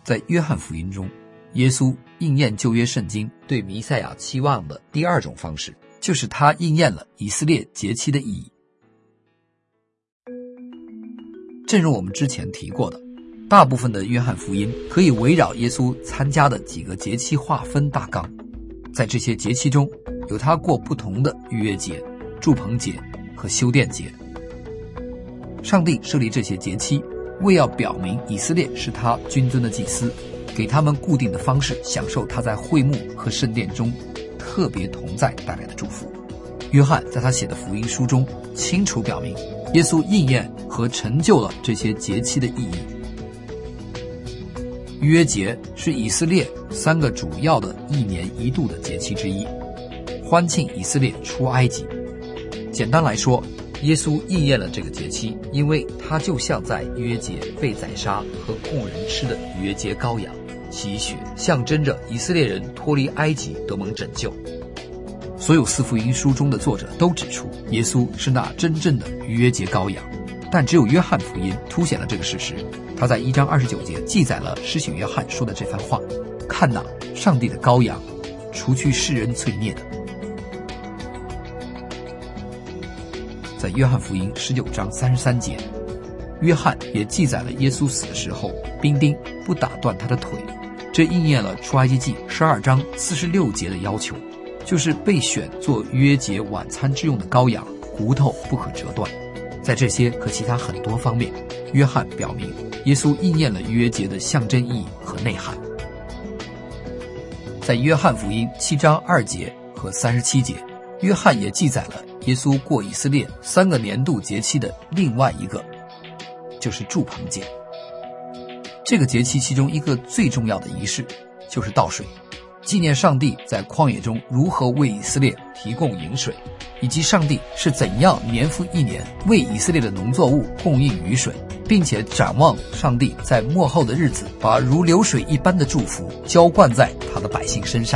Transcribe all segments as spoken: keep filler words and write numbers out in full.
在约翰福音中，耶稣应验旧约圣经对弥赛亚期望的第二种方式，就是他应验了以色列节期的意义。正如我们之前提过的，大部分的约翰福音可以围绕耶稣参加的几个节期划分大纲。在这些节期中，有他过不同的逾越节、住棚节和修殿节。上帝设立这些节期，为要表明以色列是他君尊的祭司，给他们固定的方式享受他在会幕和圣殿中特别同在带来的祝福。约翰在他写的福音书中清楚表明，耶稣应验和成就了这些节期的意义。逾越节是以色列三个主要的一年一度的节期之一，欢庆以色列出埃及。简单来说，耶稣应验了这个节期，因为他就像在逾越节被宰杀和供人吃的逾越节羔羊，其血象征着以色列人脱离埃及得蒙拯救。所有四福音书中的作者都指出，耶稣是那真正的逾越节羔羊，但只有约翰福音凸显了这个事实。他在一章二十九节记载了施洗约翰说的这番话：看哪，上帝的羔羊，除去世人罪孽的。在约翰福音十九章三十三节，约翰也记载了耶稣死的时候，兵丁不打断他的腿，这应验了出埃及记十二章四十六节的要求，就是被选做逾越节晚餐之用的羔羊，骨头不可折断。在这些和其他很多方面，约翰表明耶稣应验了逾越节的象征意义和内涵。在约翰福音七章二节和三十七节，约翰也记载了耶稣过以色列三个年度节期的另外一个，就是住棚节。这个节期其中一个最重要的仪式就是倒水，纪念上帝在旷野中如何为以色列提供饮水，以及上帝是怎样年复一年为以色列的农作物供应雨水，并且展望上帝在末后的日子把如流水一般的祝福浇灌在他的百姓身上。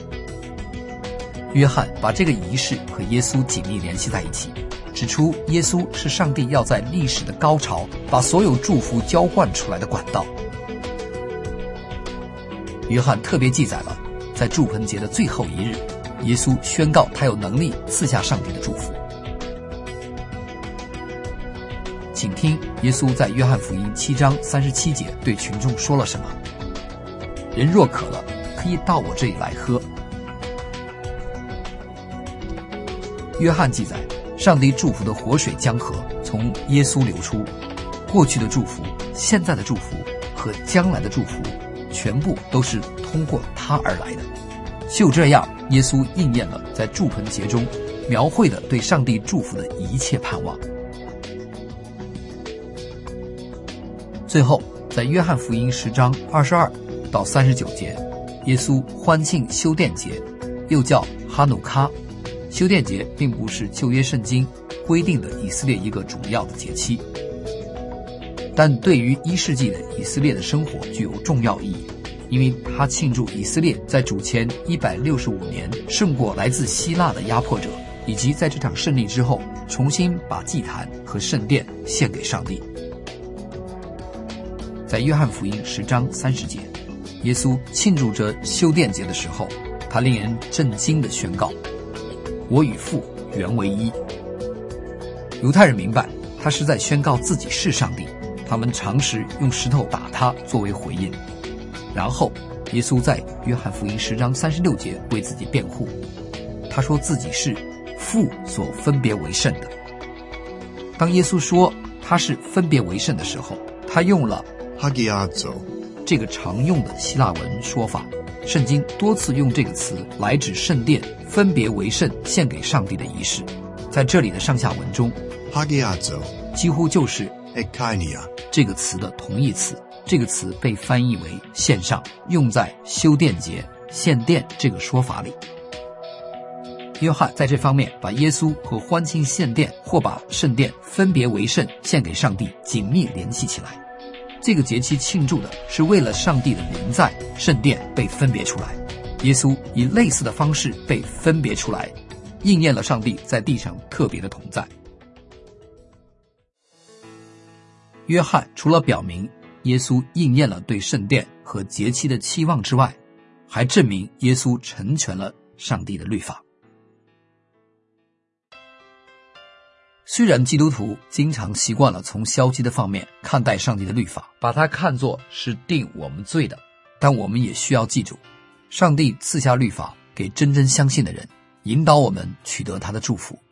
约翰把这个仪式和耶稣紧密联系在一起，指出耶稣是上帝要在历史的高潮把所有祝福浇灌出来的管道。约翰特别记载了在住棚节的最后一日，耶稣宣告他有能力赐下上帝的祝福。请听耶稣在约翰福音七章三十七节对群众说了什么：人若渴了，可以到我这里来喝。约翰记载，上帝祝福的活水江河从耶稣流出，过去的祝福、现在的祝福和将来的祝福全部都是通过他而来的。就这样，耶稣应验了在住棚节中描绘的对上帝祝福的一切盼望。最后，在约翰福音十章二十二到三十九节，耶稣欢庆修殿节，又叫哈努卡。修殿节并不是旧约圣经规定的以色列一个主要的节期，但对于一世纪的以色列的生活具有重要意义，因为它庆祝以色列在主前一百六十五年胜过来自希腊的压迫者，以及在这场胜利之后重新把祭坛和圣殿献给上帝。在约翰福音十章三十节，耶稣庆祝着修殿节的时候，他令人震惊地宣告：我与父原为一。犹太人明白他是在宣告自己是上帝，他们常时用石头打他作为回应。然后耶稣在约翰福音十章三十六节为自己辩护，他说自己是父所分别为圣的。当耶稣说他是分别为圣的时候，他用了 hagiazo 这个常用的希腊文说法，圣经多次用这个词来指圣殿分别为圣献给上帝的仪式。在这里的上下文中 hagiazo 几乎就是 ekainia 这个词的同义词，这个词被翻译为献上，用在修殿节献殿这个说法里。约翰在这方面把耶稣和欢庆献殿或把圣殿分别为圣献给上帝紧密联系起来。这个节期庆祝的是为了上帝的灵在圣殿被分别出来，耶稣以类似的方式被分别出来，应验了上帝在地上特别的同在。约翰除了表明耶稣应验了对圣殿和节期的期望之外，还证明耶稣成全了上帝的律法。虽然基督徒经常习惯了从消极的方面看待上帝的律法，把它看作是定我们罪的，但我们也需要记住，上帝赐下律法给真正相信的人，引导我们取得他的祝福。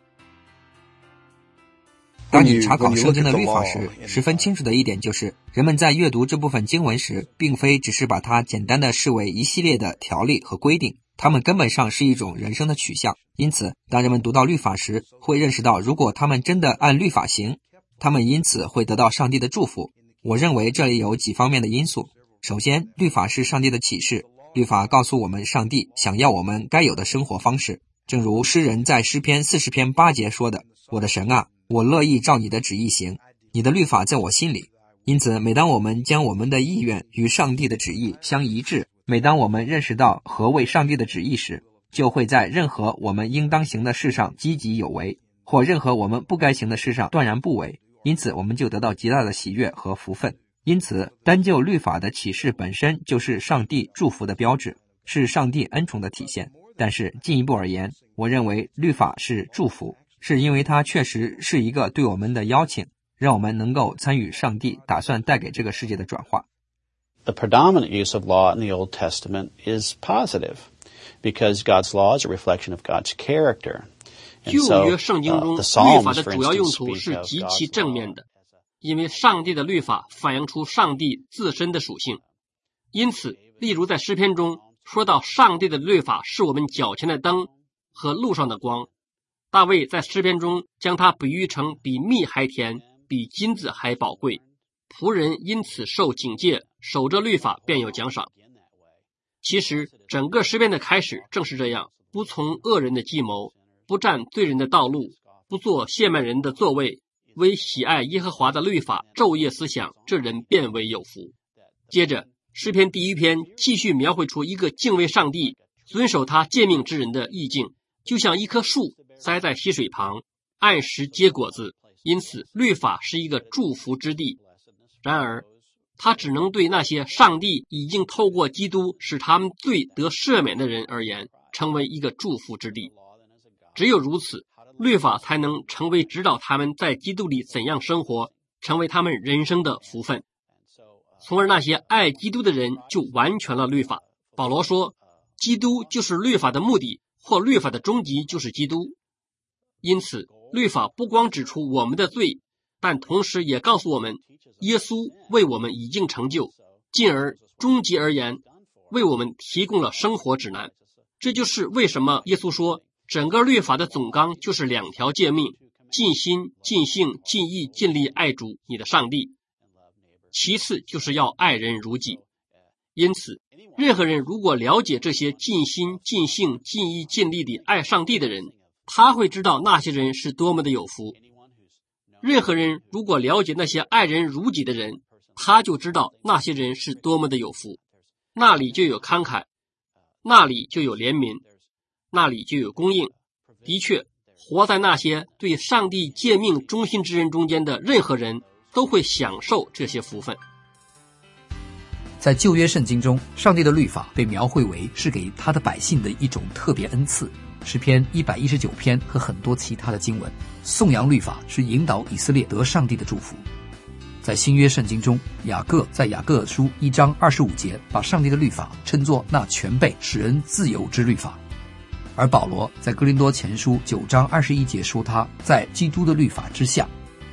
当你查考圣经的律法时，十分清楚的一点就是，人们在阅读这部分经文时，并非只是把它简单的视为一系列的条例和规定，它们根本上是一种人生的取向。因此，当人们读到律法时，会认识到，如果他们真的按律法行，他们因此会得到上帝的祝福。我认为这里有几方面的因素。首先，律法是上帝的启示，律法告诉我们上帝想要我们该有的生活方式。正如诗人在诗篇四十篇八节说的，我的神啊，我乐意照你的旨意行，你的律法在我心里。因此，每当我们将我们的意愿与上帝的旨意相一致，每当我们认识到何谓上帝的旨意时，就会在任何我们应当行的事上积极有为，或任何我们不该行的事上断然不为，因此我们就得到极大的喜悦和福分。因此，单就律法的启示本身就是上帝祝福的标志，是上帝恩宠的体现。但是进一步而言，我认为律法是祝福，是因为它确实是一个对我们的邀请，让我们能够参与上帝打算带给这个世界的转化。 The predominant use of law in the Old Testament is positive, because God's law is a reflection of God's character. 旧约圣经中，律法的主要用途是极其正面的，因为上帝的律法反映出上帝自身的属性。因此，例如在诗篇中说到上帝的律法是我们脚前的灯和路上的光，大卫在诗篇中将它比喻成比蜜还甜，比金子还宝贵，仆人因此受警戒，守着律法便有奖赏。其实整个诗篇的开始正是这样，不从恶人的计谋，不占罪人的道路，不做亵慢人的座位，为喜爱耶和华的律法昼夜思想，这人便为有福。接着诗篇第一篇继续描绘出一个敬畏上帝，遵守他诫命之人的意境，就像一棵树栽在溪水旁，按时结果子，因此律法是一个祝福之地。然而它只能对那些上帝已经透过基督使他们罪得赦免的人而言，成为一个祝福之地。只有如此，律法才能成为指导他们在基督里怎样生活，成为他们人生的福分，从而那些爱基督的人就完全了律法。保罗说，基督就是律法的目的，或律法的终极就是基督。因此，律法不光指出我们的罪，但同时也告诉我们，耶稣为我们已经成就，进而终极而言，为我们提供了生活指南。这就是为什么耶稣说，整个律法的总纲就是两条诫命，尽心、尽性、尽意、尽力爱主你的上帝，其次就是要爱人如己。因此，任何人如果了解这些尽心、尽性、尽意、尽力地爱上帝的人，他会知道那些人是多么的有福。任何人如果了解那些爱人如己的人，他就知道那些人是多么的有福。那里就有慷慨，那里就有怜悯，那里就有供应。的确，活在那些对上帝诫命忠心之人中间的任何人都会享受这些福分。 在旧约圣经中，上帝的律法被描绘为是给他的百姓的一种特别恩赐。诗篇一百一十九篇和很多其他的经文，颂扬律法是引导以色列得上帝的祝福。在新约圣经中，雅各在雅各书一章二十五节把上帝的律法称作那全备使人自由之律法，而保罗在哥林多前书九章二十一节说他在基督的律法之下。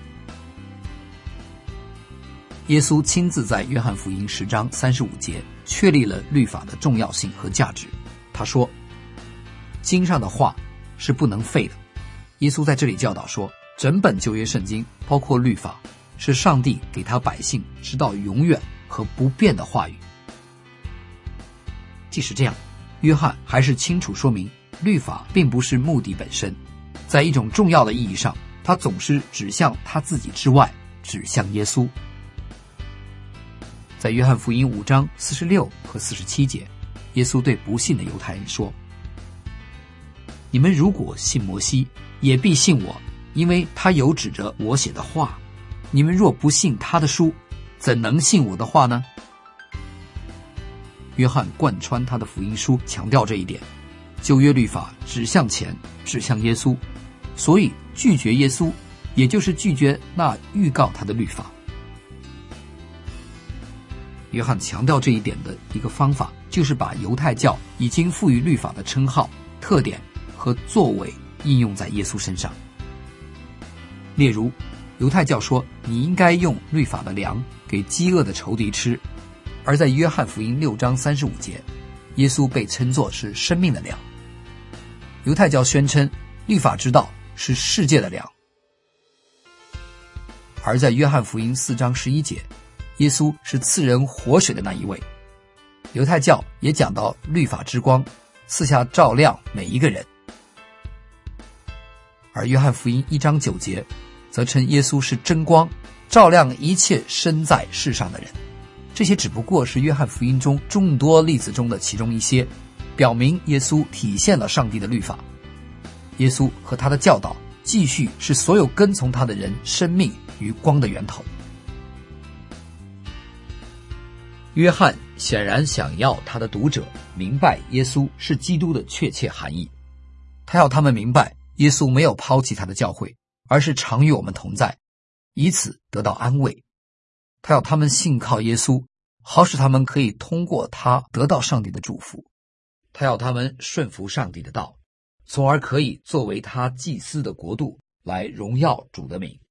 耶稣亲自在约翰福音十章三十五节确立了律法的重要性和价值。他说，经上的话是不能废的。耶稣在这里教导说，整本旧约圣经包括律法，是上帝给他百姓直到永远和不变的话语。即使这样，约翰还是清楚说明，律法并不是目的本身，在一种重要的意义上，它总是指向他自己之外，指向耶稣。在约翰福音五章四十六和四十七节，耶稣对不信的犹太人说，你们如果信摩西，也必信我，因为他有指着我写的话。你们若不信他的书， 怎能信我的话呢？约翰贯穿他的福音书强调这一点，旧约律法指向前，指向耶稣，所以拒绝耶稣也就是拒绝那预告他的律法。约翰强调这一点的一个方法，就是把犹太教已经赋予律法的称号、特点和作为应用在耶稣身上。例如，犹太教说你应该用律法的粮给饥饿的仇敌吃，而在约翰福音六章三十五节，耶稣被称作是生命的粮。犹太教宣称律法之道是世界的粮，而在约翰福音四章十一节，耶稣是赐人活水的那一位。犹太教也讲到律法之光赐下照亮每一个人，而约翰福音一章九节则称耶稣是真光，照亮一切生在世上的人。这些只不过是约翰福音中众多例子中的其中一些，表明耶稣体现了上帝的律法。耶稣和他的教导继续是所有跟从他的人生命与光的源头。约翰显然想要他的读者明白耶稣是基督的确切含义，他要他们明白耶稣没有抛弃他的教会，而是常与我们同在，以此得到安慰。他要他们信靠耶稣，好使他们可以通过他得到上帝的祝福。他要他们顺服上帝的道，从而可以作为他祭司的国度来荣耀主的名。